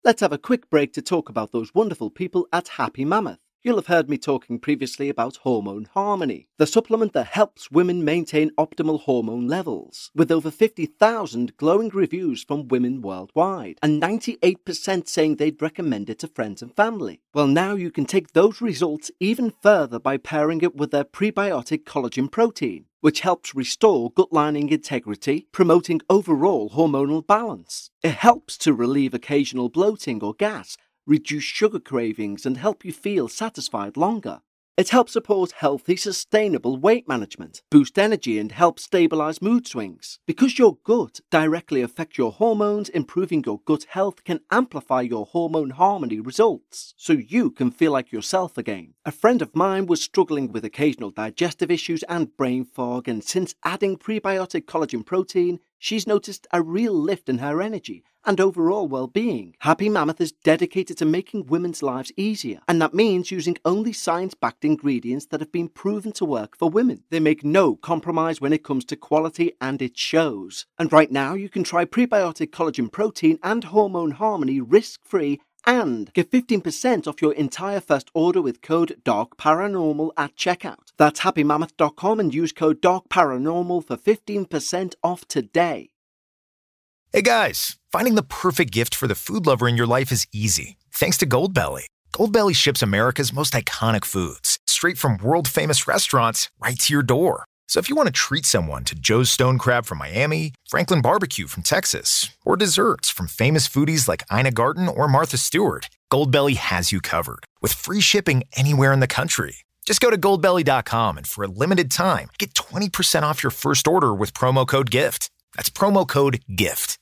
Let's have a quick break to talk about those wonderful people at Happy Mammoth. You'll have heard me talking previously about Hormone Harmony, the supplement that helps women maintain optimal hormone levels, with over 50,000 glowing reviews from women worldwide, and 98% saying they'd recommend it to friends and family. Well, now you can take those results even further by pairing it with their prebiotic collagen protein, which helps restore gut lining integrity, promoting overall hormonal balance. It helps to relieve occasional bloating or gas, reduce sugar cravings, and help you feel satisfied longer. It helps support healthy, sustainable weight management, boost energy, and help stabilize mood swings. Because your gut directly affects your hormones, improving your gut health can amplify your hormone harmony results, so you can feel like yourself again. A friend of mine was struggling with occasional digestive issues and brain fog, and since adding prebiotic collagen protein, she's noticed a real lift in her energy and overall well-being. Happy Mammoth is dedicated to making women's lives easier, and that means using only science-backed ingredients that have been proven to work for women. They make no compromise when it comes to quality, and it shows. And right now, you can try prebiotic collagen protein and hormone harmony risk-free and get 15% off your entire first order with code DARKParanormal at checkout. That's happymammoth.com and use code DARKParanormal for 15% off today. Hey guys, finding the perfect gift for the food lover in your life is easy. Thanks to Goldbelly. Goldbelly ships America's most iconic foods straight from world-famous restaurants right to your door. So if you want to treat someone to Joe's Stone Crab from Miami, Franklin Barbecue from Texas, or desserts from famous foodies like Ina Garten or Martha Stewart, Goldbelly has you covered with free shipping anywhere in the country. Just go to goldbelly.com and for a limited time, get 20% off your first order with promo code GIFT. That's promo code GIFT.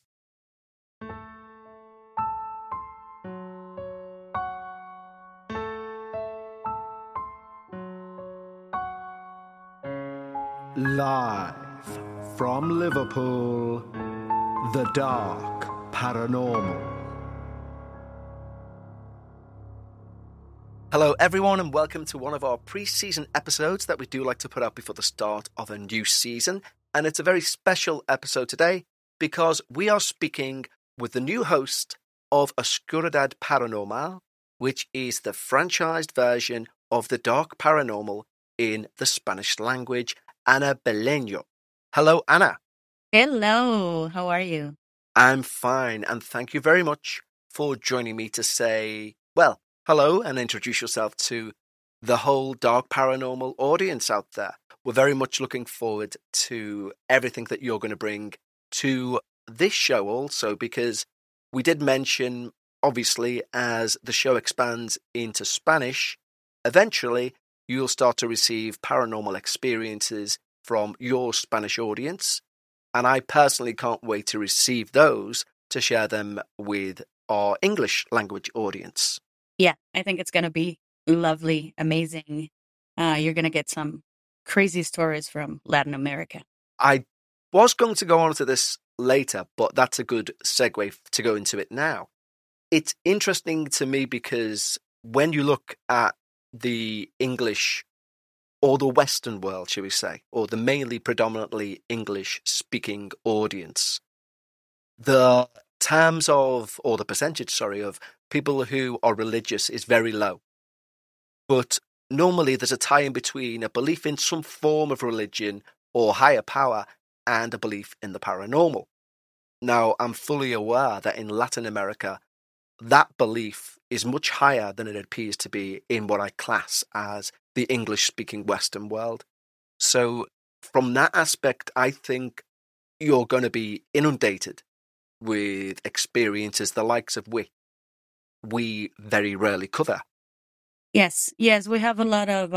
Live from Liverpool, The Dark Paranormal. Hello everyone and welcome to one of our pre-season episodes that we do like to put out before the start of a new season. And it's a very special episode today because we are speaking with the new host of Oscuridad Paranormal, which is the franchised version of The Dark Paranormal in the Spanish language, Ana Beleño. Hello, Ana. Hello, how are you? I'm fine, and thank you very much for joining me to say, well, hello, and introduce yourself to the whole Dark Paranormal audience out there. We're very much looking forward to everything that you're going to bring to this show also, because we did mention, obviously, as the show expands into Spanish, eventually you'll start to receive paranormal experiences from your Spanish audience, and I personally can't wait to receive those to share them with our English language audience. Yeah, I think it's going to be lovely, amazing. You're going to get some crazy stories from Latin America. I was going to go on to this later, but that's a good segue to go into it now. It's interesting to me because when you look at the English or the Western world, shall we say, or the mainly predominantly English-speaking audience, the terms of, or the percentage, of people who are religious is very low. But normally there's a tie-in between a belief in some form of religion or higher power and a belief in the paranormal. Now, I'm fully aware that in Latin America, that belief is much higher than it appears to be in what I class as the English-speaking Western world. So from that aspect, I think you're going to be inundated with experiences the likes of which we very rarely cover. Yes, we have a lot of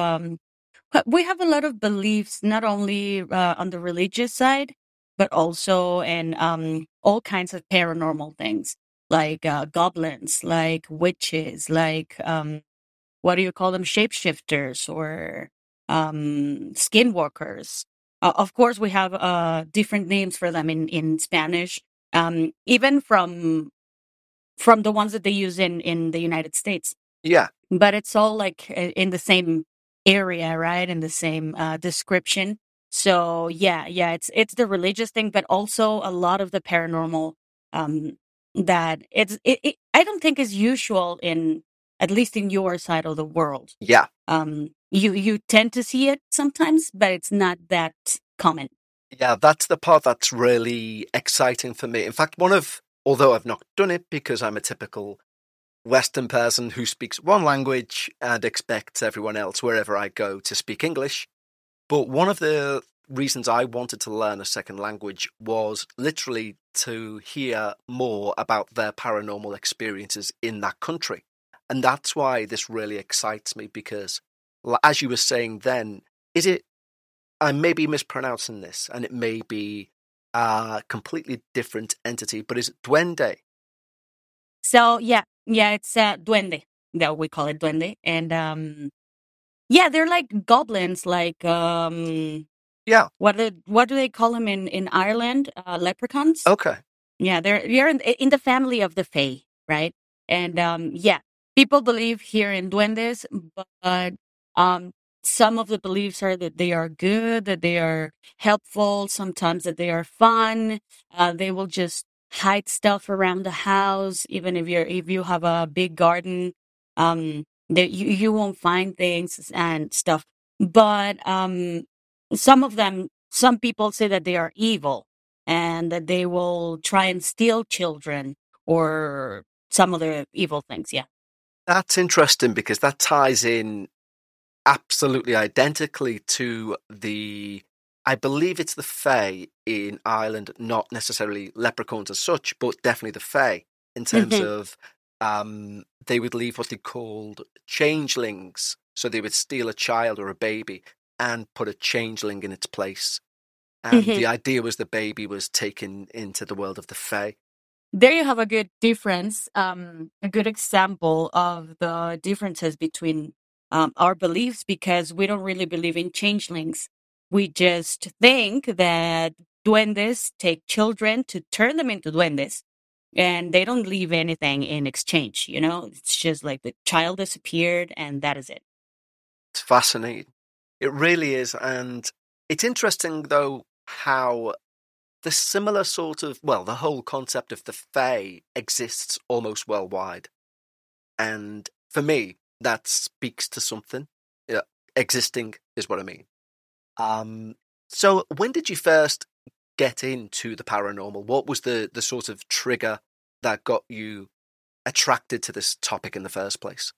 beliefs, not only on the religious side, but also in all kinds of paranormal things, like goblins, like witches, like what do you call them, shapeshifters or skinwalkers. Of course, we have different names for them in Spanish, even from the ones that they use in the United States. Yeah. But it's all like in the same area, right? In the same description. So yeah, it's the religious thing, but also a lot of the paranormal that I don't think is usual at least in your side of the world. Yeah. You tend to see it sometimes, but it's not that common. Yeah, that's the part that's really exciting for me. In fact, although I've not done it because I'm a typical Western person who speaks one language and expects everyone else wherever I go to speak English, but one of the reasons I wanted to learn a second language was literally to hear more about their paranormal experiences in that country. And that's why this really excites me because, as you were saying then, I may be mispronouncing this, and it may be a completely different entity, but is it duende? So yeah, it's duende. That we call it duende, and yeah, they're like goblins, like Yeah. what do they call them in Ireland? Leprechauns. Okay. Yeah, they're in the family of the Fae, right? And yeah, people believe here in duendes, but um, some of the beliefs are that they are good, that they are helpful, sometimes that they are fun. They will just hide stuff around the house, even if you have a big garden, that you won't find things and stuff. But some people say that they are evil and that they will try and steal children or some other evil things. Yeah. That's interesting because that ties in absolutely identically to I believe it's the Fae in Ireland, not necessarily leprechauns as such, but definitely the Fae in terms of they would leave what they called changelings. So they would steal a child or a baby and put a changeling in its place. And the idea was the baby was taken into the world of the Fae. There you have a good difference, a good example of the differences between our beliefs, because we don't really believe in changelings. We just think that duendes take children to turn them into duendes, and they don't leave anything in exchange. It's just like the child disappeared, and that is it. It's fascinating. It really is. And it's interesting, though, how the similar sort of, the whole concept of the Fae exists almost worldwide. And for me, that speaks to something. Yeah, existing is what I mean. So when did you first get into the paranormal? What was the sort of trigger that got you attracted to this topic in the first place?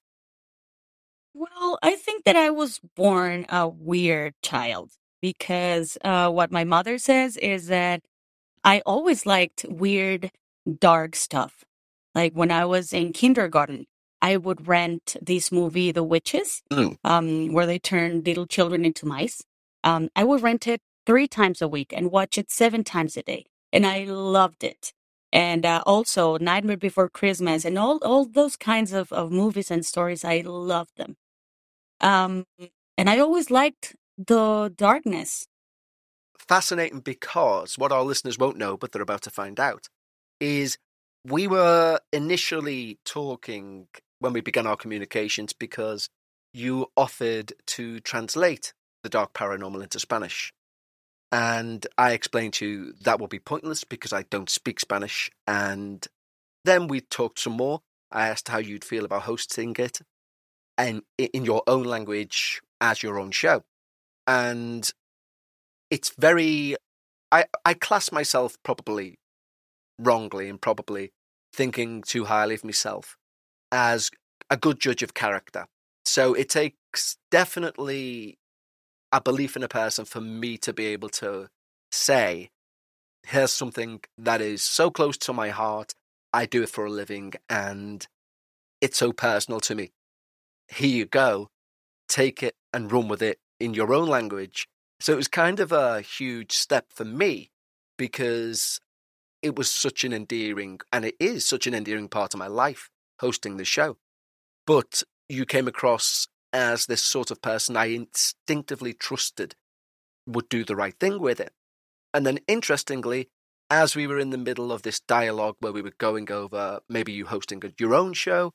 Well, I think that I was born a weird child because what my mother says is that I always liked weird, dark stuff. Like when I was in kindergarten, I would rent this movie, The Witches, where they turn little children into mice. I would rent it 3 times a week and watch it 7 times a day. And I loved it. And also Nightmare Before Christmas and all those kinds of movies and stories, I loved them. Um, and I always liked the darkness. Fascinating, because what our listeners won't know, but they're about to find out, is we were initially talking when we began our communications because you offered to translate the Dark Paranormal into Spanish. And I explained to you that would be pointless because I don't speak Spanish. And then we talked some more. I asked how you'd feel about hosting it and in your own language as your own show. And it's very, I class myself probably wrongly and probably thinking too highly of myself as a good judge of character. So it takes definitely a belief in a person for me to be able to say, here's something that is so close to my heart, I do it for a living, and it's so personal to me. Here you go, take it and run with it in your own language. So it was kind of a huge step for me because it was such an endearing, and it is such an endearing part of my life, hosting the show. But you came across as this sort of person I instinctively trusted would do the right thing with it. And then interestingly, as we were in the middle of this dialogue where we were going over maybe you hosting your own show,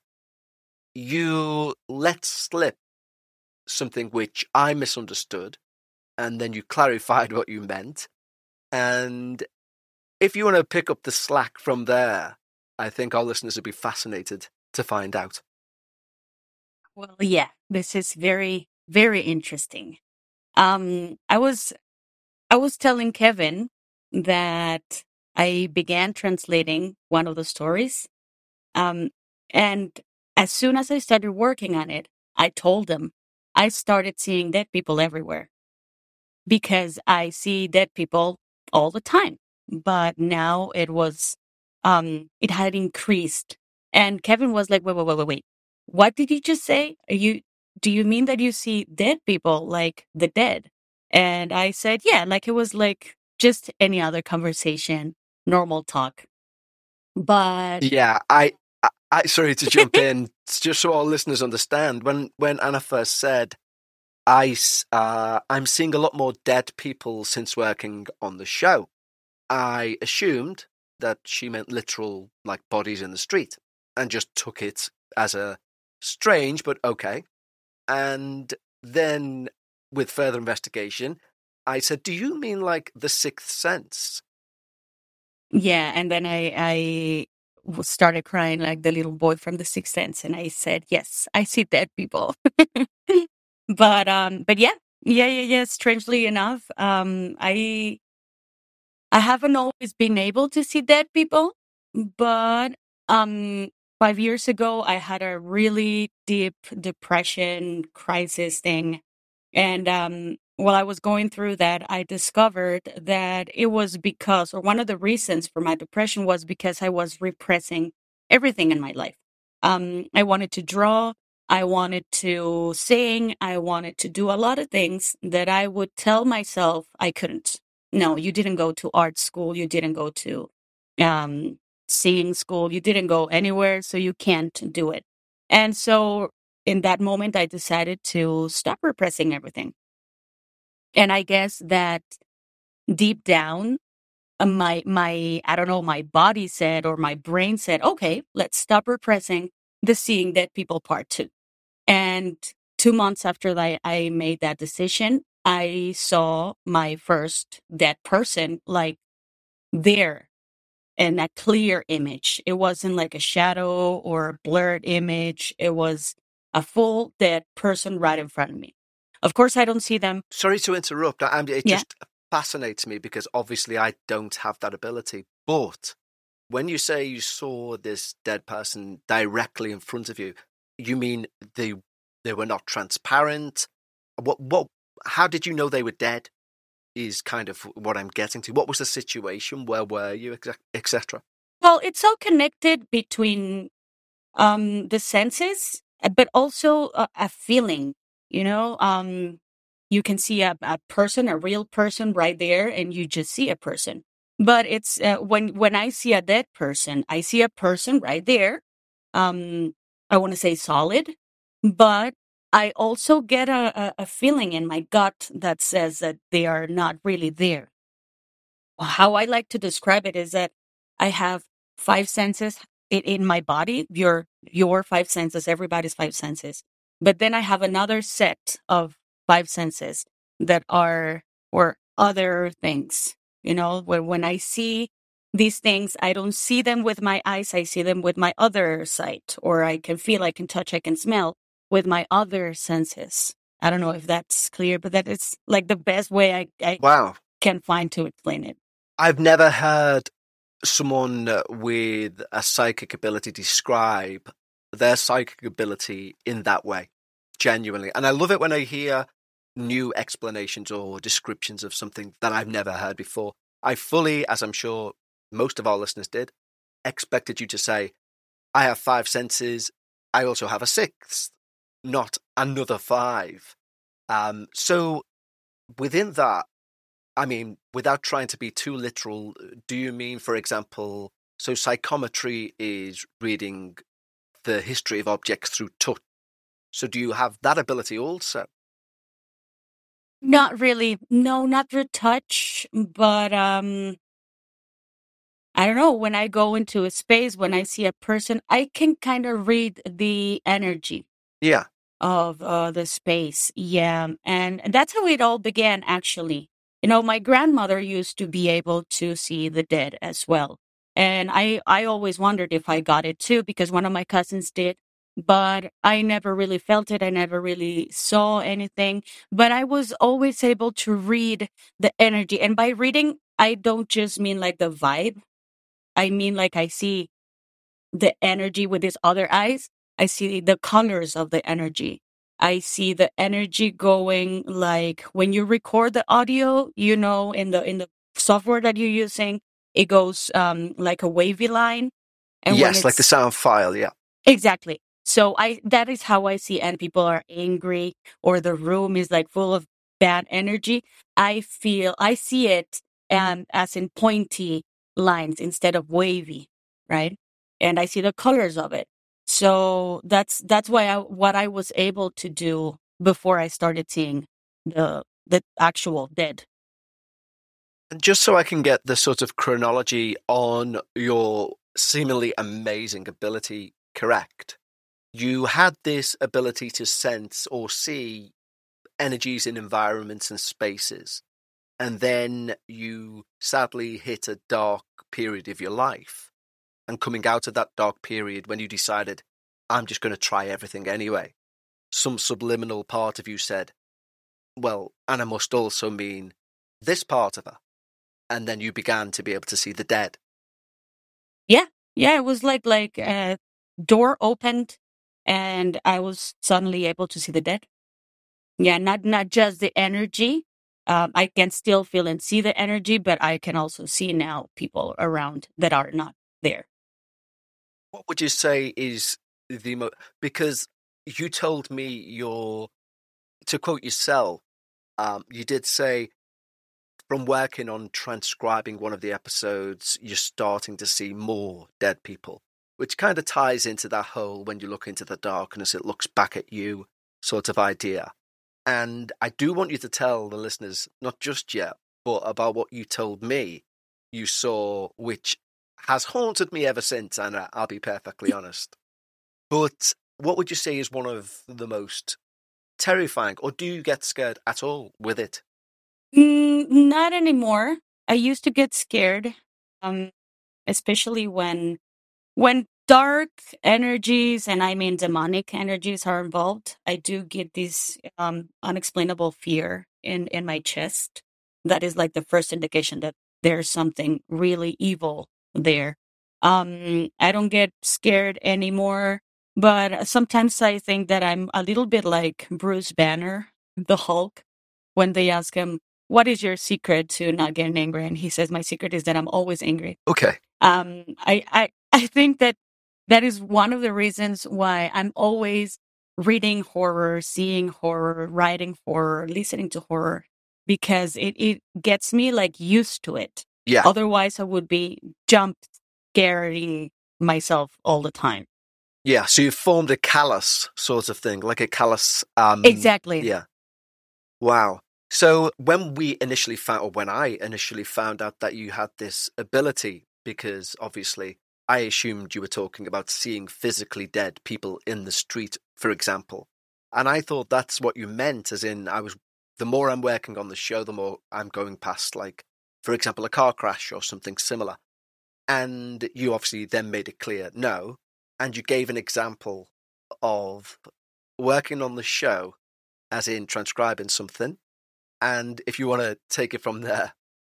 you let slip something which I misunderstood, and then you clarified what you meant. And if you want to pick up the slack from there, I think our listeners would be fascinated to find out. Well, yeah, this is very, very interesting. I was telling Kevin that I began translating one of the stories. Um, and as soon as I started working on it, I told him I started seeing dead people everywhere because I see dead people all the time. But now it had increased. And Kevin was like, wait. What did you just say? Do you mean that you see dead people, like the dead? And I said, yeah, like it was like just any other conversation, normal talk. But Yeah, I sorry to jump in, just so our listeners understand. When Anna first said, I'm seeing a lot more dead people since working on the show, I assumed that she meant literal, like bodies in the street, and just took it as a strange, but okay. And then, with further investigation, I said, "Do you mean like the Sixth Sense?" yeah, and then I started crying like the little boy from The Sixth Sense, and I said, yes, I see dead people. But yeah. Strangely enough, I haven't always been able to see dead people, but 5 years ago, I had a really deep depression crisis thing. And while I was going through that, I discovered that it was because, or one of the reasons for my depression was because I was repressing everything in my life. I wanted to draw, I wanted to sing, I wanted to do a lot of things that I would tell myself I couldn't. No, you didn't go to art school, you didn't go to um, singing school, you didn't go anywhere, so you can't do it. And so in that moment, I decided to stop repressing everything. And I guess that deep down, my I don't know, my body said or my brain said, okay, let's stop repressing the seeing dead people part too. And 2 months after I made that decision, I saw my first dead person like there in a clear image. It wasn't like a shadow or a blurred image. It was a full dead person right in front of me. Of course, I don't see them. Sorry to interrupt. It Yeah. just fascinates me because obviously I don't have that ability. But when you say you saw this dead person directly in front of you, you mean they were not transparent? What? How did you know they were dead? Is kind of what I'm getting to. What was the situation? Where were you, etc.? Well, it's all connected between the senses, but also a feeling. You know, you can see a person, a real person right there, and you just see a person. But it's when I see a dead person, I see a person right there. I want to say solid, but I also get a feeling in my gut that says that they are not really there. How I like to describe it is that I have five senses in my body, your five senses, everybody's five senses. But then I have another set of five senses that are or other things. You know, when I see these things, I don't see them with my eyes, I see them with my other sight, or I can feel, I can touch, I can smell with my other senses. I don't know if that's clear, but that is like the best way I Wow. can find to explain it. I've never heard someone with a psychic ability describe their psychic ability in that way, genuinely. And I love it when I hear new explanations or descriptions of something that I've never heard before. I fully, as I'm sure most of our listeners did, expected you to say, I have five senses, I also have a sixth, not another five. So within that, I mean, without trying to be too literal, do you mean, for example, so psychometry is reading the history of objects through touch. So do you have that ability also? Not really. No, not through touch, but I don't know, when I go into a space, when I see a person, I can kind of read the energy Yeah. of the space. Yeah, and that's how it all began, actually. You know, my grandmother used to be able to see the dead as well. And I always wondered if I got it too, because one of my cousins did, but I never really felt it. I never really saw anything, but I was always able to read the energy. And by reading, I don't just mean like the vibe. I mean, like I see the energy with these other eyes. I see the colors of the energy. I see the energy going, like when you record the audio, in the software that you're using, it goes like a wavy line. And when Yes, like the sound file, yeah. exactly. So that is how I see, and people are angry or the room is like full of bad energy. I see it as in pointy lines instead of wavy, right? And I see the colors of it. So that's what I was able to do before I started seeing the actual dead. And just so I can get the sort of chronology on your seemingly amazing ability correct, you had this ability to sense or see energies in environments and spaces, and then you sadly hit a dark period of your life. And coming out of that dark period, when you decided, I'm just going to try everything anyway, some subliminal part of you said, well, and I must also mean this part of her. And then you began to be able to see the dead. Yeah, it was like a door opened, and I was suddenly able to see the dead. Yeah, not just the energy. I can still feel and see the energy, but I can also see now people around that are not there. What would you say is because you told me to quote yourself, you did say from working on transcribing one of the episodes, you're starting to see more dead people, which kind of ties into that whole when you look into the darkness, it looks back at you sort of idea. And I do want you to tell the listeners, not just yet, but about what you told me you saw, which has haunted me ever since, and I'll be perfectly honest. But what would you say is one of the most terrifying, or do you get scared at all with it? Not anymore. I used to get scared, especially when dark energies, and I mean demonic energies, are involved. I do get this unexplainable fear in my chest. That is like the first indication that there's something really evil there. I don't get scared anymore, but sometimes I think that I'm a little bit like Bruce Banner, the Hulk, when they ask him, "What is your secret to not getting angry?" And he says, "My secret is that I'm always angry." Okay. I think that is one of the reasons why I'm always reading horror, seeing horror, writing horror, listening to horror, because it gets me like used to it. Yeah. Otherwise, I would be jump scaring myself all the time. Yeah. So you've formed a callus sort of thing, like a callus. Exactly. Yeah. Wow. So when I initially found out that you had this ability, because obviously I assumed you were talking about seeing physically dead people in the street, for example. And I thought that's what you meant, as in the more I'm working on the show, the more I'm going past, like, for example, a car crash or something similar. And you obviously then made it clear, no. And you gave an example of working on the show, as in transcribing something. And if you want to take it from there.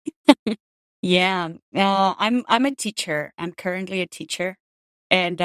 Yeah, I'm a teacher. I'm currently a teacher, and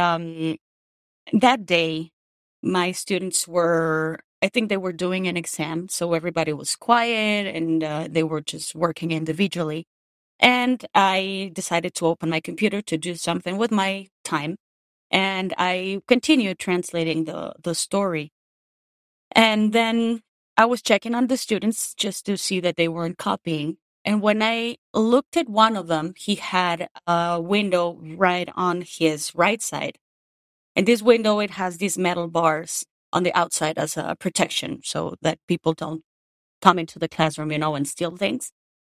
that day, my students I think they were doing an exam, so everybody was quiet and they were just working individually. And I decided to open my computer to do something with my time, and I continued translating the story. And then I was checking on the students just to see that they weren't copying. And when I looked at one of them, he had a window right on his right side. And this window, it has these metal bars on the outside as a protection so that people don't come into the classroom, and steal things.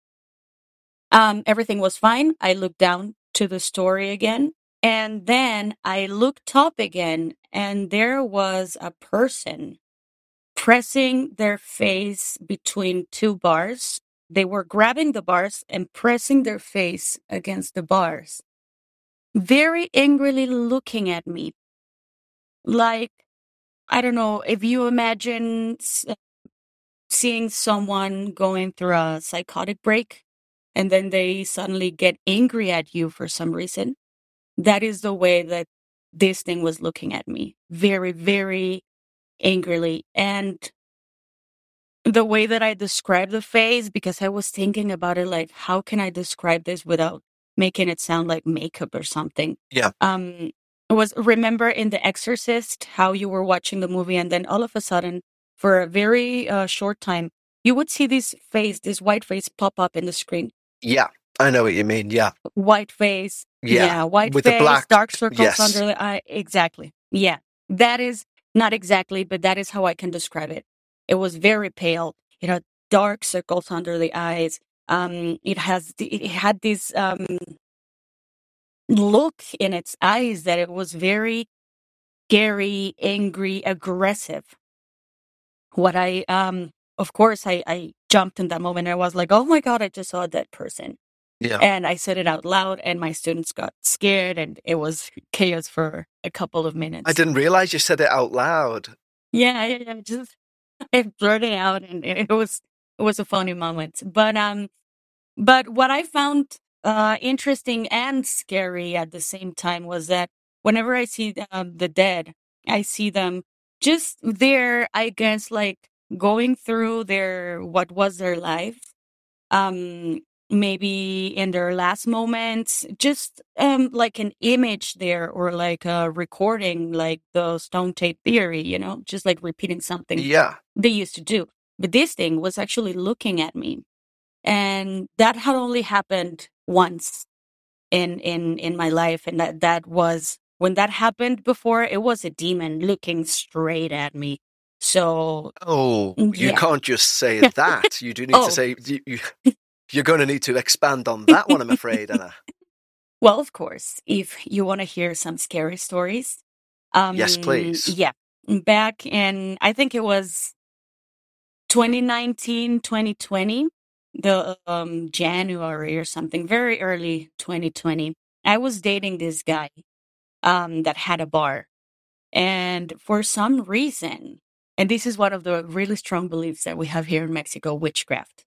Everything was fine. I looked down to the story again. And then I looked up again, and there was a person pressing their face between two bars. They were grabbing the bars and pressing their face against the bars. very angrily looking at me. Like, I don't know, if you imagine seeing someone going through a psychotic break and then they suddenly get angry at you for some reason. That is the way that this thing was looking at me. Very, very angrily. And the way that I described the face, because I was thinking about it, like, how can I describe this without making it sound like makeup or something? Yeah. It was, remember in The Exorcist, how you were watching the movie and then all of a sudden, for a very short time, you would see this white face pop up in the screen. Yeah, I know what you mean. Yeah. White face. Yeah. White With face, the black, dark circles yes. under the eye. Exactly. Yeah. That is not exactly, but that is how I can describe it. It was very pale. It had dark circles under the eyes. It had this look in its eyes that it was very scary, angry, aggressive. What of course, I jumped in that moment. I was like, oh my God, I just saw a dead person. Yeah. And I said it out loud, and my students got scared, and it was chaos for a couple of minutes. I didn't realize you said it out loud. Yeah, just I blurted it out, and it was a funny moment. But what I found interesting and scary at the same time was that whenever I see the dead, I see them just there, I guess, like going through what was their life. Maybe in their last moments, just like an image there, or like a recording, like the stone tape theory, just like repeating something Yeah. they used to do. But this thing was actually looking at me. And that had only happened once in my life. And that was, when that happened before, it was a demon looking straight at me. So, Oh, you yeah. can't just say that. You do need to say, you're going to need to expand on that one, I'm afraid, Anna. Well, of course, if you want to hear some scary stories. Yes, please. Yeah. Back in, I think it was 2019, 2020, the January or something, very early 2020, I was dating this guy that had a bar. And for some reason, and this is one of the really strong beliefs that we have here in Mexico, witchcraft.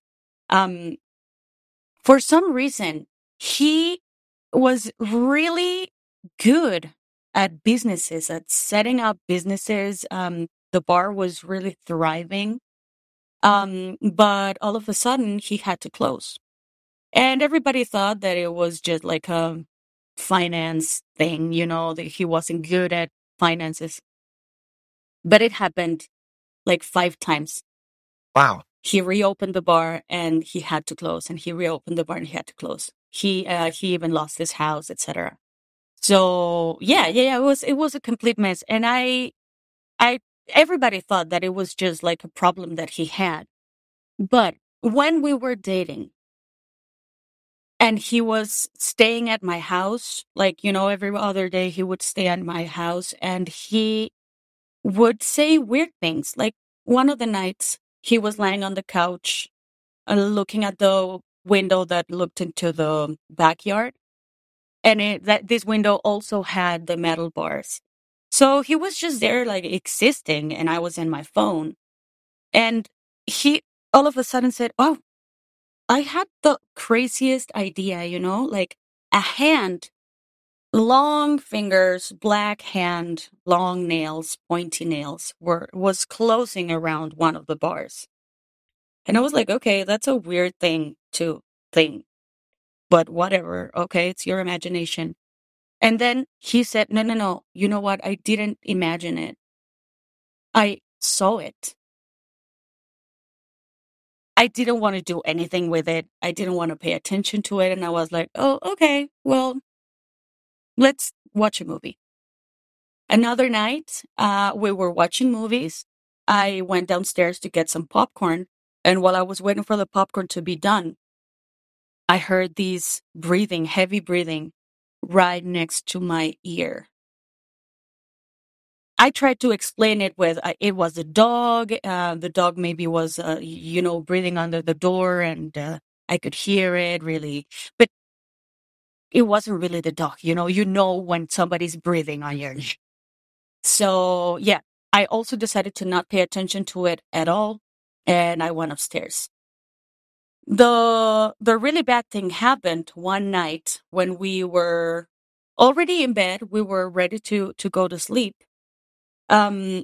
For some reason, he was really good at businesses, at setting up businesses. The bar was really thriving. But all of a sudden, he had to close. And everybody thought that it was just like a finance thing, that he wasn't good at finances. But it happened like 5 times. Wow. He reopened the bar and he had to close, and he reopened the bar and he had to close. He even lost his house, etc. So yeah, it was a complete mess. And everybody thought that it was just like a problem that he had. But when we were dating and he was staying at my house, like, every other day he would stay at my house, and he would say weird things. Like one of the nights he was lying on the couch looking at the window that looked into the backyard. And this window also had the metal bars. So he was just there, like, existing, and I was in my phone. And he all of a sudden said, oh, I had the craziest idea, like a hand, long fingers, black hand, long nails, pointy nails was closing around one of the bars. And I was like, okay, that's a weird thing to think, but whatever. Okay, it's your imagination. And then he said, no. You know what? I didn't imagine it. I saw it. I didn't want to do anything with it. I didn't want to pay attention to it. And I was like, oh, okay, well, let's watch a movie. Another night, we were watching movies. I went downstairs to get some popcorn. And while I was waiting for the popcorn to be done, I heard these heavy breathing, right next to my ear. I tried to explain it with it was a dog. The dog maybe was, breathing under the door, and I could hear it really. But it wasn't really the dog. You know when somebody's breathing on your neck. So yeah, I also decided to not pay attention to it at all, and I went upstairs. The really bad thing happened one night when we were already in bed. We were ready to go to sleep. And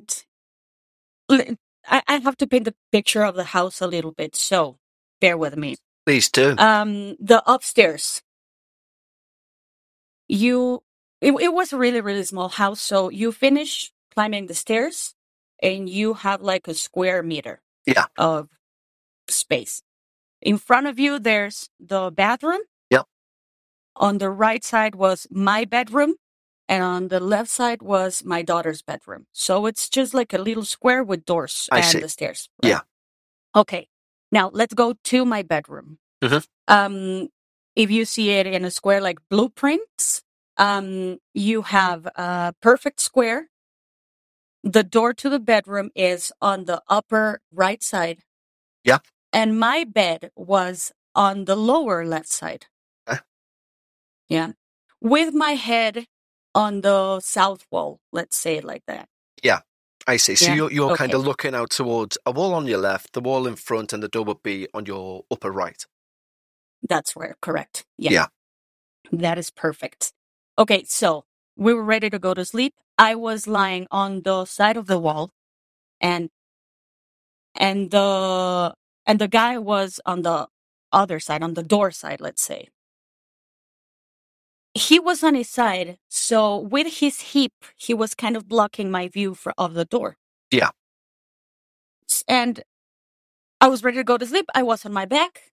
I have to paint the picture of the house a little bit, so bear with me. Please do. The upstairs. It was a really, really small house, so you finish climbing the stairs and you have like a square meter of space. In front of you, there's the bathroom. Yep. On the right side was my bedroom, and on the left side was my daughter's bedroom. So it's just like a little square with doors and the stairs. Right? Yeah. Okay. Now let's go to my bedroom. Mm-hmm. If you see it in a square like blueprints, you have a perfect square. The door to the bedroom is on the upper right side. Yeah. And my bed was on the lower left side. Yeah. With my head on the south wall, let's say it like that. Yeah, I see. So Yeah. you're Okay. kind of looking out towards a wall on your left, the wall in front, and the door would be on your upper right. That's where, correct. Yeah. Yeah. That is perfect. Okay, so we were ready to go to sleep. I was lying on the side of the wall, and the guy was on the other side, on the door side, let's say. He was on his side, so with his hip, he was kind of blocking my view of the door. Yeah. And I was ready to go to sleep. I was on my back,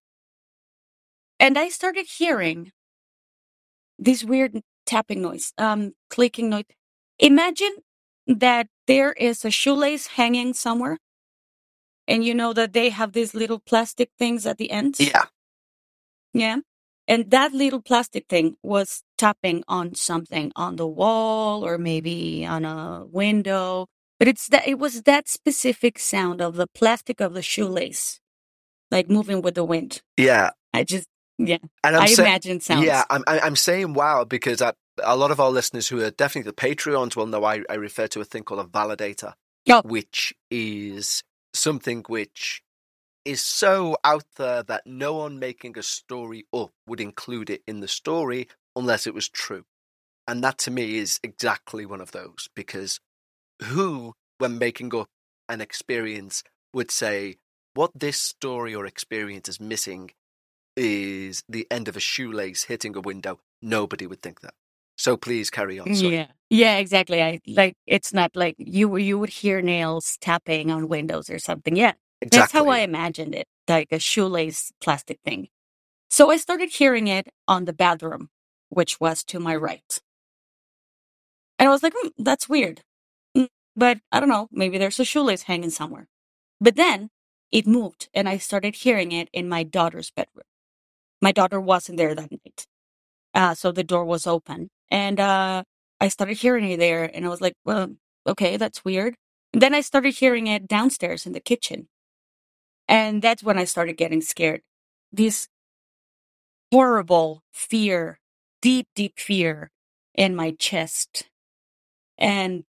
and I started hearing this weird tapping noise, clicking noise. Imagine that there is a shoelace hanging somewhere, and you know that they have these little plastic things at the ends. Yeah. Yeah. And that little plastic thing was tapping on something on the wall or maybe on a window. But it was that specific sound of the plastic of the shoelace, like moving with the wind. Yeah. Yeah. And I imagine sounds. Yeah, I'm saying wow because a lot of our listeners who are definitely the Patreons will know I refer to a thing called a validator, which is something which is so out there that no one making a story up would include it in the story unless it was true. And that to me is exactly one of those, because who, when making up an experience, would say what this story or experience is missing is the end of a shoelace hitting a window? Nobody would think that. So please carry on. Sorry. Yeah, exactly. It's not like you would hear nails tapping on windows or something. Yeah. Exactly. That's how I imagined it, like a shoelace plastic thing. So I started hearing it on the bathroom, which was to my right. And I was like, that's weird. But I don't know, maybe there's a shoelace hanging somewhere. But then it moved, and I started hearing it in my daughter's bedroom. My daughter wasn't there that night. So the door was open. And I started hearing it there, and I was like, well, okay, that's weird. And then I started hearing it downstairs in the kitchen. And that's when I started getting scared. This horrible fear, deep, deep fear in my chest. And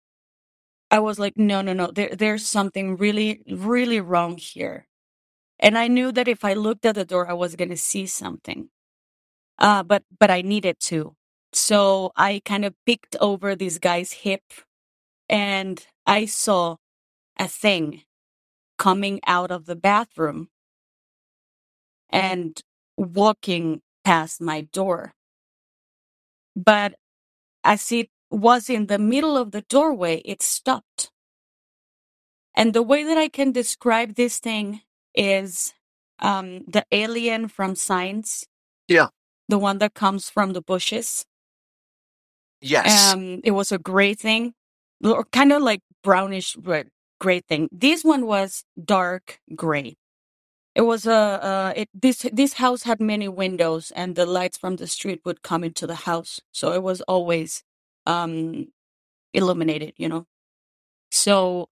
I was like, no. There's something really, really wrong here. And I knew that if I looked at the door, I was going to see something. But I needed to. So I kind of peeked over this guy's hip, and I saw a thing coming out of the bathroom and walking past my door. But as it was in the middle of the doorway, it stopped. And the way that I can describe this thing is the alien from Signs. Yeah. The one that comes from the bushes. Yes. It was a gray thing, or kind of like brownish gray thing. This one was dark gray. It was this house had many windows, and the lights from the street would come into the house, so it was always illuminated, So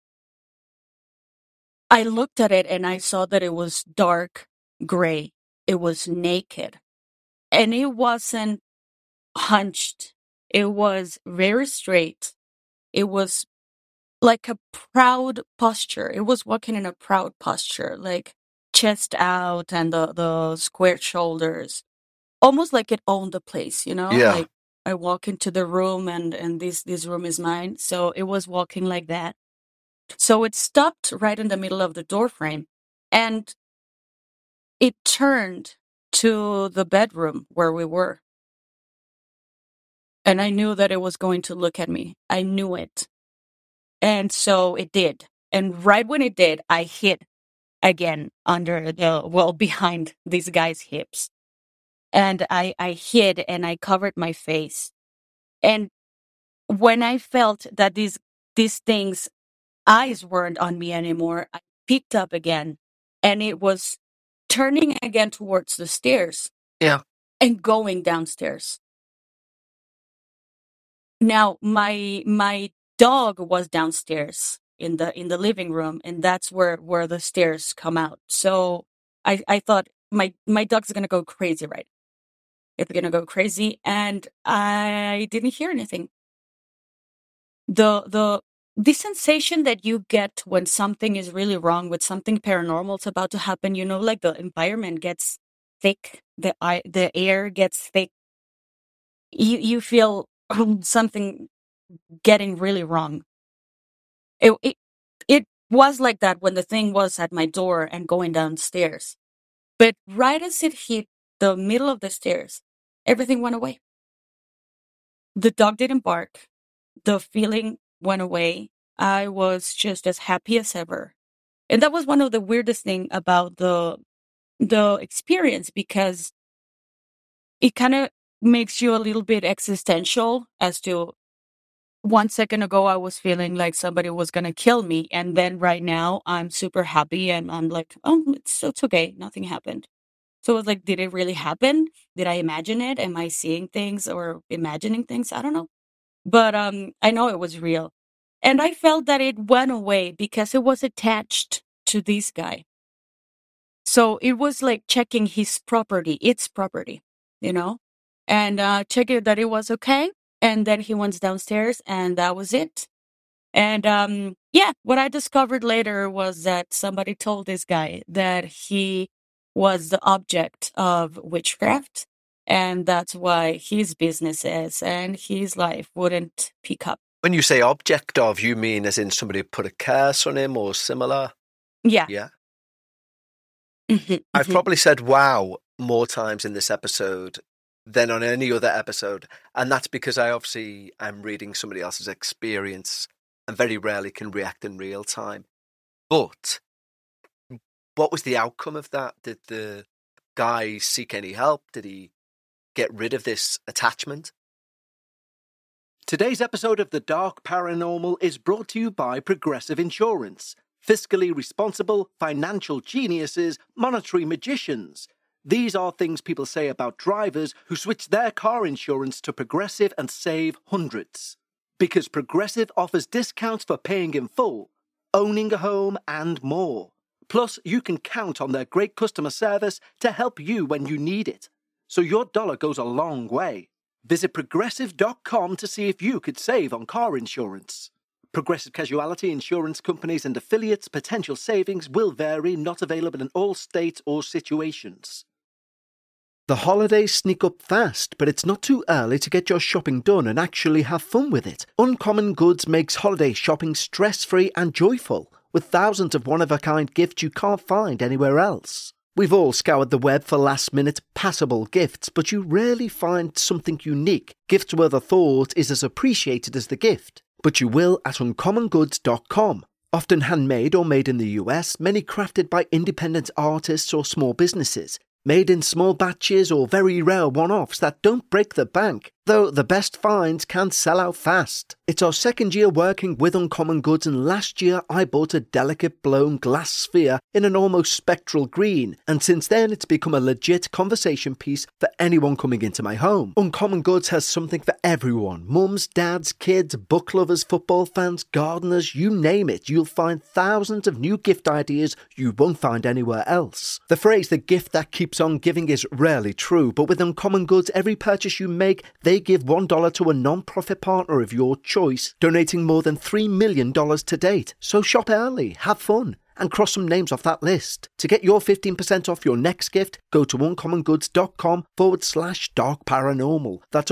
I looked at it and I saw that it was dark gray. It was naked. And it wasn't hunched. It was very straight. It was like a proud posture. It was walking in a proud posture, like chest out and the square shoulders. Almost like it owned the place, you know? Yeah. Like I walk into the room and this room is mine. So it was walking like that. So it stopped right in the middle of the door frame and it turned to the bedroom where we were. And I knew that it was going to look at me. I knew it. And so it did. And right when it did, I hid again behind this guy's hips. And I hid and I covered my face. And when I felt that these things' eyes weren't on me anymore, I peeked up again and it was turning again towards the stairs. Yeah. And going downstairs. Now my dog was downstairs in the living room, and that's where the stairs come out. So I thought my dog's gonna go crazy, right? It's gonna go crazy, and I didn't hear anything. The sensation that you get when something is really wrong, with something paranormal is about to happen, you know, like the environment gets thick, the air gets thick. You feel something getting really wrong. It was like that when the thing was at my door and going downstairs. But right as it hit the middle of the stairs, everything went away. The dog didn't bark. The feeling went away. I was just as happy as ever. And that was one of the weirdest thing about the experience, because it kind of makes you a little bit existential as to 1 second ago, I was feeling like somebody was going to kill me. And then right now I'm super happy and I'm like, oh, it's okay. Nothing happened. So it was like, did it really happen? Did I imagine it? Am I seeing things or imagining things? I don't know. But I know it was real. And I felt that it went away because it was attached to this guy. So it was like checking his property, its property, you know, and checking that it was okay. And then he went downstairs and that was it. And what I discovered later was that somebody told this guy that he was the object of witchcraft. And that's why his businesses and his life wouldn't pick up. When you say object of, you mean as in somebody put a curse on him or similar? Yeah. Yeah. Mm-hmm, I've probably said wow more times in this episode than on any other episode. And that's because I obviously am reading somebody else's experience and very rarely can react in real time. But what was the outcome of that? Did the guy seek any help? Did he get rid of this attachment? Today's episode of The Dark Paranormal is brought to you by Progressive Insurance. Fiscally responsible, financial geniuses, monetary magicians. These are things people say about drivers who switch their car insurance to Progressive and save hundreds. Because Progressive offers discounts for paying in full, owning a home, and more. Plus, you can count on their great customer service to help you when you need it. So your dollar goes a long way. Visit Progressive.com to see if you could save on car insurance. Progressive Casualty Insurance Companies and affiliates' potential savings will vary, not available in all states or situations. The holidays sneak up fast, but it's not too early to get your shopping done and actually have fun with it. Uncommon Goods makes holiday shopping stress-free and joyful, with thousands of one-of-a-kind gifts you can't find anywhere else. We've all scoured the web for last-minute, passable gifts, but you rarely find something unique. Gifts worth a thought is as appreciated as the gift. But you will at uncommongoods.com. Often handmade or made in the US, many crafted by independent artists or small businesses. Made in small batches or very rare one-offs that don't break the bank. Though the best finds can sell out fast. It's our second year working with Uncommon Goods, and last year I bought a delicate blown glass sphere in an almost spectral green, and since then it's become a legit conversation piece for anyone coming into my home. Uncommon Goods has something for everyone. Mums, dads, kids, book lovers, football fans, gardeners, you name it. You'll find thousands of new gift ideas you won't find anywhere else. The phrase "the gift that keeps on giving" is rarely true, but with Uncommon Goods, every purchase you make, they give $1 to a non-profit partner of your choice, donating more than $3 million to date. So shop early, have fun, and cross some names off that list. To get your 15% off your next gift, go to uncommongoods.com/dark paranormal. That's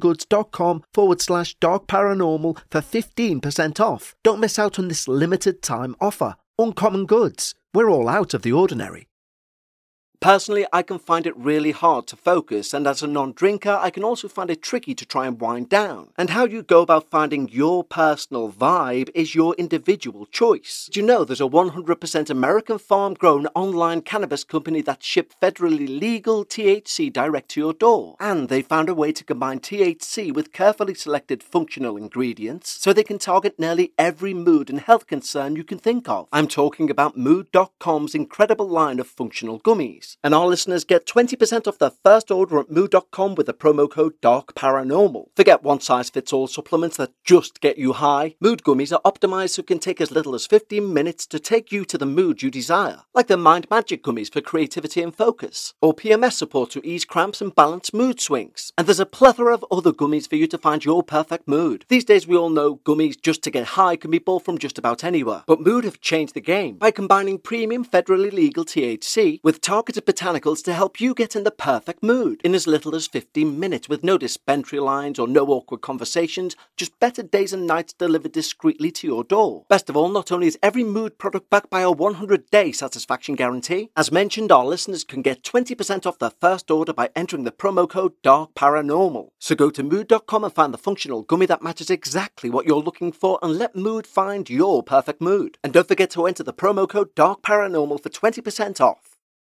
uncommongoods.com/dark paranormal for 15% off. Don't miss out on this limited time offer. Uncommon Goods. We're all out of the ordinary. Personally, I can find it really hard to focus, and as a non-drinker, I can also find it tricky to try and wind down. And how you go about finding your personal vibe is your individual choice. Do you know there's a 100% American farm-grown online cannabis company that ships federally legal THC direct to your door? And they found a way to combine THC with carefully selected functional ingredients so they can target nearly every mood and health concern you can think of. I'm talking about Mood.com's incredible line of functional gummies. And our listeners get 20% off their first order at Mood.com with the promo code DARKParanormal. Forget one-size-fits-all supplements that just get you high. Mood gummies are optimized so it can take as little as 15 minutes to take you to the mood you desire. Like the Mind Magic gummies for creativity and focus, or PMS support to ease cramps and balance mood swings. And there's a plethora of other gummies for you to find your perfect mood. These days we all know gummies just to get high can be bought from just about anywhere. But Mood have changed the game by combining premium federally legal THC with targeted botanicals to help you get in the perfect mood in as little as 15 minutes with no dispensary lines or no awkward conversations, just better days and nights delivered discreetly to your door. Best of all, not only is every mood product backed by a 100-day satisfaction guarantee, as mentioned, our listeners can get 20% off their first order by entering the promo code DARKParanormal. So go to Mood.com and find the functional gummy that matches exactly what you're looking for, and let Mood find your perfect mood. And don't forget to enter the promo code DARKParanormal for 20% off.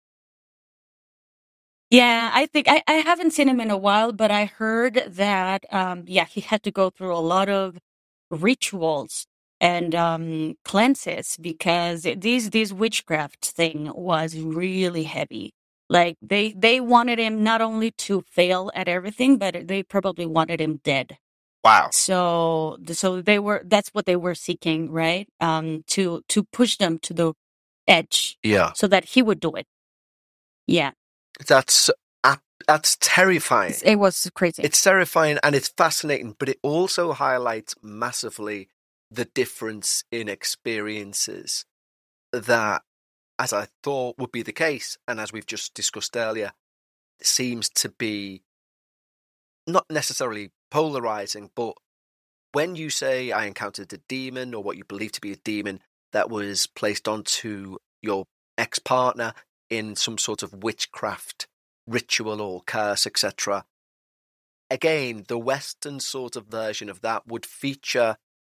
Yeah, I think I haven't seen him in a while, but I heard that he had to go through a lot of rituals and cleanses because this witchcraft thing was really heavy. Like they wanted him not only to fail at everything, but they probably wanted him dead. Wow. So that's what they were seeking, right? To push them to the edge. Yeah. So that he would do it. Yeah. That's terrifying. It was crazy. It's terrifying and it's fascinating, but it also highlights massively the difference in experiences that, as I thought would be the case, and as we've just discussed earlier, seems to be not necessarily polarizing, but when you say I encountered a demon or what you believe to be a demon that was placed onto your ex-partner in some sort of witchcraft ritual or curse, etc. Again, the Western sort of version of that would feature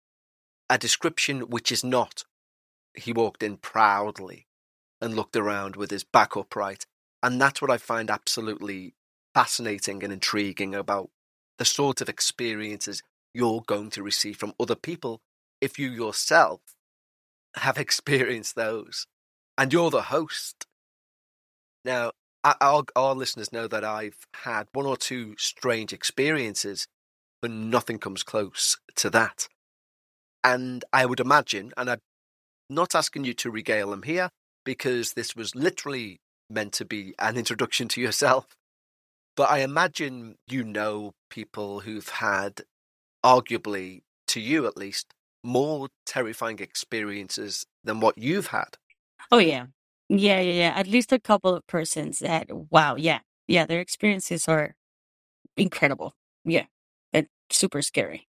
a description which is not, he walked in proudly and looked around with his back upright. And that's what I find absolutely fascinating and intriguing about the sort of experiences you're going to receive from other people if you yourself have experienced those. And you're the host. Now, our listeners know that I've had one or two strange experiences, but nothing comes close to that. And I would imagine, and I'm not asking you to regale them here, because this was literally meant to be an introduction to yourself, but I imagine you know people who've had, arguably, to you at least, more terrifying experiences than what you've had. Oh, yeah. Yeah. At least a couple of persons that, wow, yeah, their experiences are incredible. Yeah, it's super scary.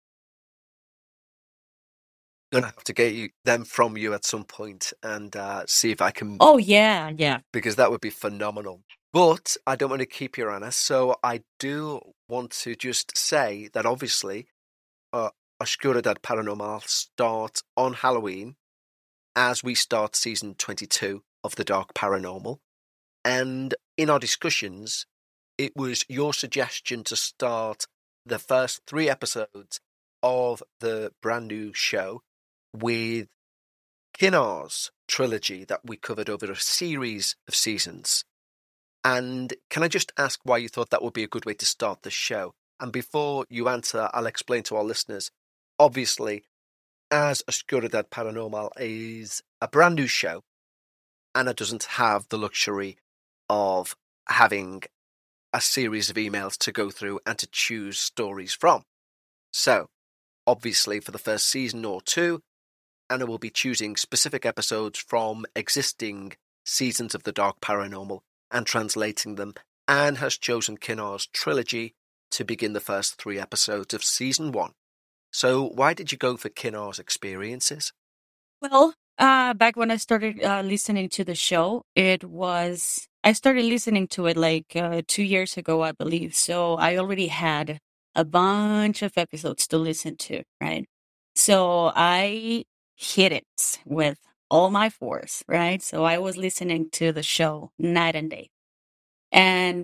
I'm going to have to get them from you at some point and see if I can... Oh, yeah. Because that would be phenomenal. But I don't want to keep you, Anna, so I do want to just say that obviously Oscuridad Paranormal starts on Halloween as we start season 22 of The Dark Paranormal. And in our discussions, it was your suggestion to start the first 3 episodes of the brand new show with Kinar's trilogy that we covered over a series of seasons. And can I just ask why you thought that would be a good way to start the show? And before you answer, I'll explain to our listeners. Obviously, as Oscuridad Paranormal is a brand new show, and it doesn't have the luxury of having a series of emails to go through and to choose stories from. So, obviously, for the first season or 2, Anna will be choosing specific episodes from existing seasons of The Dark Paranormal and translating them, and has chosen Kinar's trilogy to begin the first 3 episodes of season 1. So why did you go for Kinar's experiences? Well, back when I started listening to the show, I started listening to it like 2 years ago, I believe. So I already had a bunch of episodes to listen to, right? So I hit it with all my force, right? So I was listening to the show night and day. And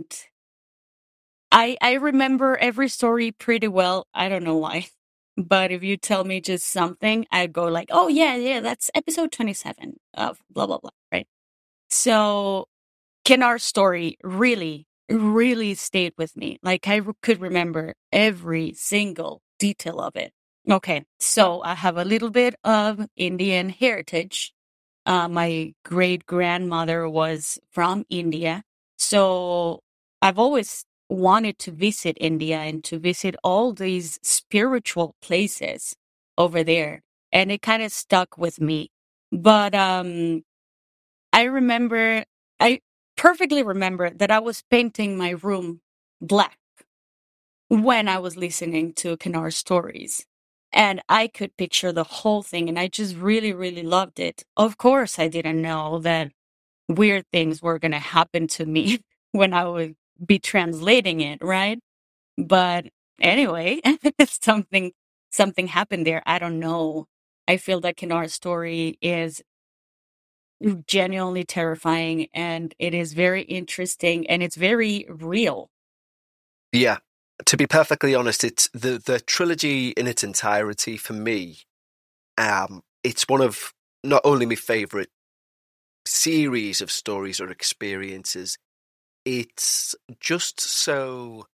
I remember every story pretty well. I don't know why. But if you tell me just something, I go like, oh, yeah, that's episode 27 of blah, blah, blah, right? So Kinar's story really, really stayed with me. Like I could remember every single detail of it. Okay, so I have a little bit of Indian heritage. My great-grandmother was from India. So I've always wanted to visit India and to visit all these spiritual places over there. And it kind of stuck with me. But I perfectly remember that I was painting my room black when I was listening to Kinar's stories. And I could picture the whole thing, and I just really, really loved it. Of course, I didn't know that weird things were going to happen to me when I would be translating it, right? But anyway, something happened there. I don't know. I feel that Kinar's story is genuinely terrifying, and it is very interesting, and it's very real. Yeah. To be perfectly honest, it's the trilogy in its entirety for me. It's one of not only my favourite series of stories or experiences, it's just so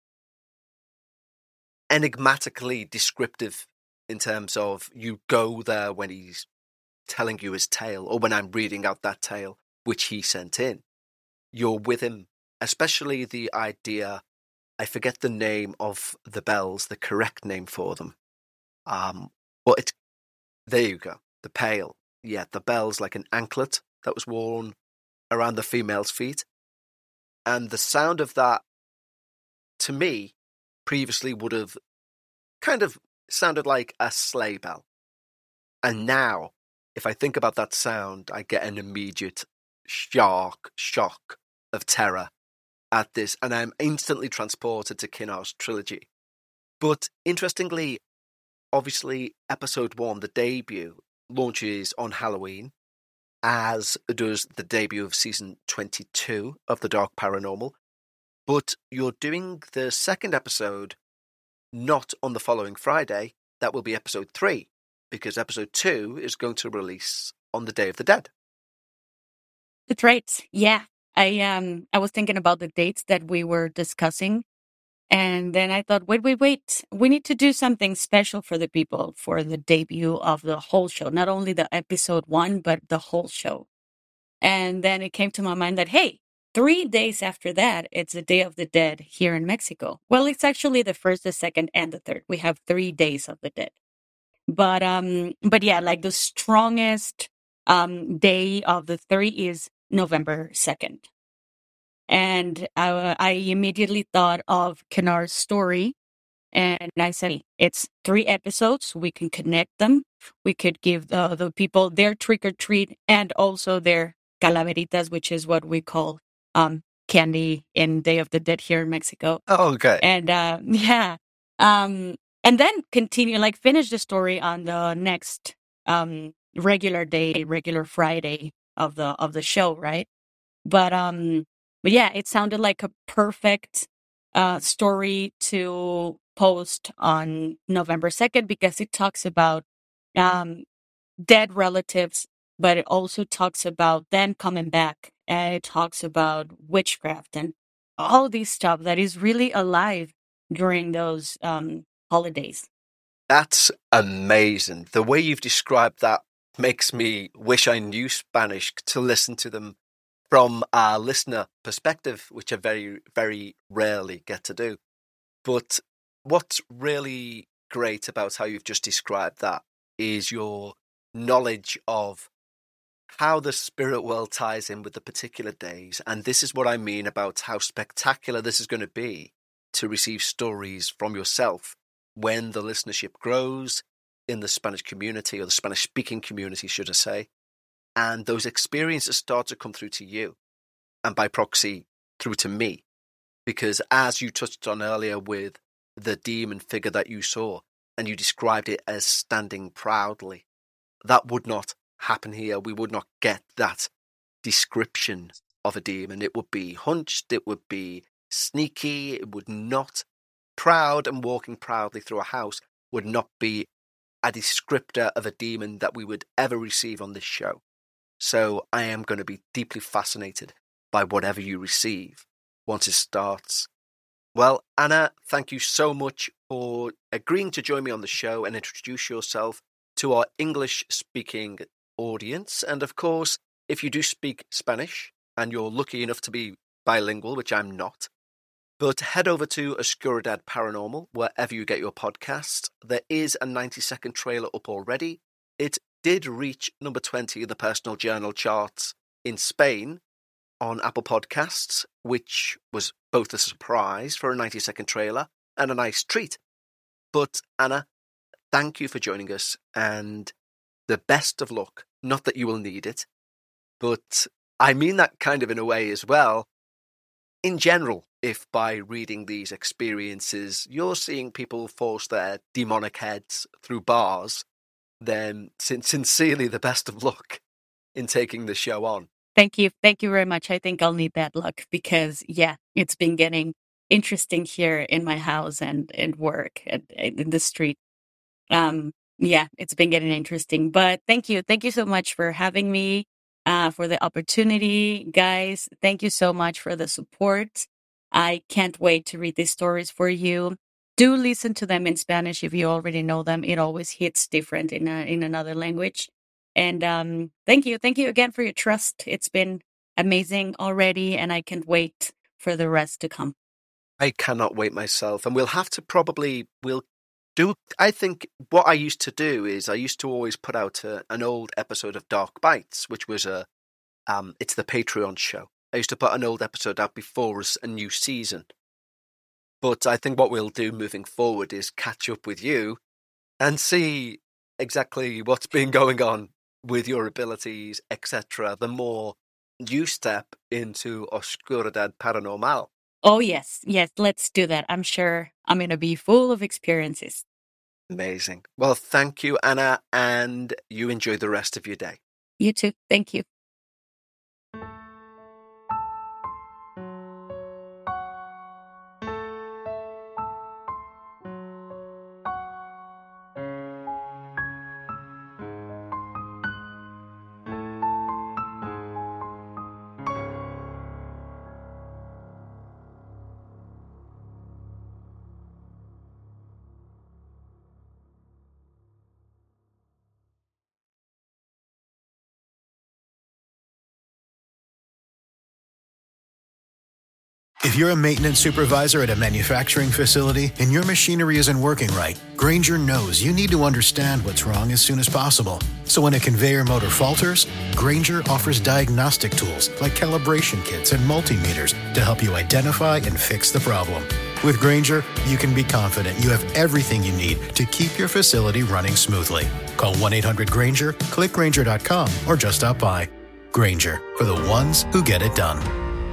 enigmatically descriptive in terms of you go there when he's telling you his tale, or when I'm reading out that tale which he sent in. You're with him, especially the idea. I forget the name of the bells, the correct name for them. But there you go. The pale. Yeah, the bell's like an anklet that was worn around the female's feet. And the sound of that, to me, previously would have kind of sounded like a sleigh bell. And now, if I think about that sound, I get an immediate shock of terror at this, and I'm instantly transported to Kinar's trilogy. But interestingly, obviously, episode 1, the debut, launches on Halloween, as does the debut of season 22 of The Dark Paranormal. But you're doing the second episode not on the following Friday. That will be episode 3, because episode 2 is going to release on the Day of the Dead. That's right. Yeah. I was thinking about the dates that we were discussing, and then I thought, wait. We need to do something special for the people for the debut of the whole show, not only the episode 1, but the whole show. And then it came to my mind that, hey, 3 days after that, it's the Day of the Dead here in Mexico. Well, it's actually the 1st, the 2nd, and the 3rd. We have 3 days of the dead. But yeah, like the strongest day of the 3 is November 2nd. And I immediately thought of Kinar's story, and I said, hey, it's 3 episodes. We can connect them. We could give the people their trick or treat and also their calaveritas, which is what we call candy in Day of the Dead here in Mexico. Oh, okay. And yeah. And then continue, like finish the story on the next regular day, regular Friday of the show, right? But yeah, it sounded like a perfect story to post on November 2nd because it talks about dead relatives, but it also talks about them coming back. And it talks about witchcraft and all this stuff that is really alive during those holidays. That's amazing. The way you've described that makes me wish I knew Spanish to listen to them from a listener perspective, which I very, very rarely get to do. But what's really great about how you've just described that is your knowledge of how the spirit world ties in with the particular days. And this is what I mean about how spectacular this is going to be to receive stories from yourself when the listenership grows in the Spanish community, or the Spanish-speaking community, should I say, and those experiences start to come through to you, and by proxy, through to me. Because as you touched on earlier with the demon figure that you saw, and you described it as standing proudly, that would not happen here. We would not get that description of a demon. It would be hunched, it would be sneaky, it would not. Proud and walking proudly through a house would not be a descriptor of a demon that we would ever receive on this show. So I am going to be deeply fascinated by whatever you receive once it starts. Well, Anna, thank you so much for agreeing to join me on the show and introduce yourself to our English-speaking audience. And of course, if you do speak Spanish and you're lucky enough to be bilingual, which I'm not, but head over to Oscuridad Paranormal, wherever you get your podcasts. There is a 90-second trailer up already. It did reach number 20 in the personal journal charts in Spain on Apple Podcasts, which was both a surprise for a 90-second trailer and a nice treat. But Anna, thank you for joining us, and the best of luck. Not that you will need it, but I mean that kind of in a way as well. In general, if by reading these experiences you're seeing people force their demonic heads through bars, then sincerely the best of luck in taking the show on. Thank you. Thank you very much. I think I'll need that luck because, yeah, it's been getting interesting here in my house and work in the street. Yeah, it's been getting interesting. But thank you. Thank you so much for having me, for the opportunity. Guys, thank you so much for the support. I can't wait to read these stories for you. Do listen to them in Spanish if you already know them. It always hits different in another language. And thank you again for your trust. It's been amazing already, and I can't wait for the rest to come. I cannot wait myself, and we'll do. I think what I used to do is I used to always put out an old episode of Dark Bites, which was it's the Patreon show. I used to put an old episode out before a new season. But I think what we'll do moving forward is catch up with you and see exactly what's been going on with your abilities, etc. The more you step into Oscuridad Paranormal. Oh, yes, let's do that. I'm sure I'm going to be full of experiences. Amazing. Well, thank you, Anna, and you enjoy the rest of your day. You too. Thank you. If you're a maintenance supervisor at a manufacturing facility and your machinery isn't working right, Grainger knows you need to understand what's wrong as soon as possible. So when a conveyor motor falters, Grainger offers diagnostic tools like calibration kits and multimeters to help you identify and fix the problem. With Grainger, you can be confident you have everything you need to keep your facility running smoothly. Call 1-800-GRAINGER, click Grainger.com, or just stop by. Grainger, for the ones who get it done.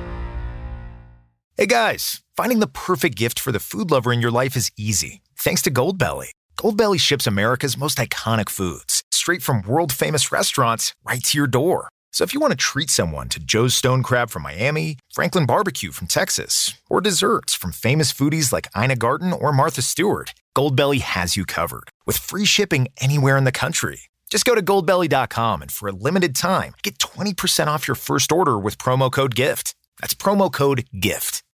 Hey guys, finding the perfect gift for the food lover in your life is easy. Thanks to Goldbelly. Goldbelly ships America's most iconic foods straight from world-famous restaurants right to your door. So if you want to treat someone to Joe's Stone Crab from Miami, Franklin Barbecue from Texas, or desserts from famous foodies like Ina Garten or Martha Stewart, Goldbelly has you covered with free shipping anywhere in the country. Just go to goldbelly.com and for a limited time, get 20% off your first order with promo code GIFT. That's promo code GIFT.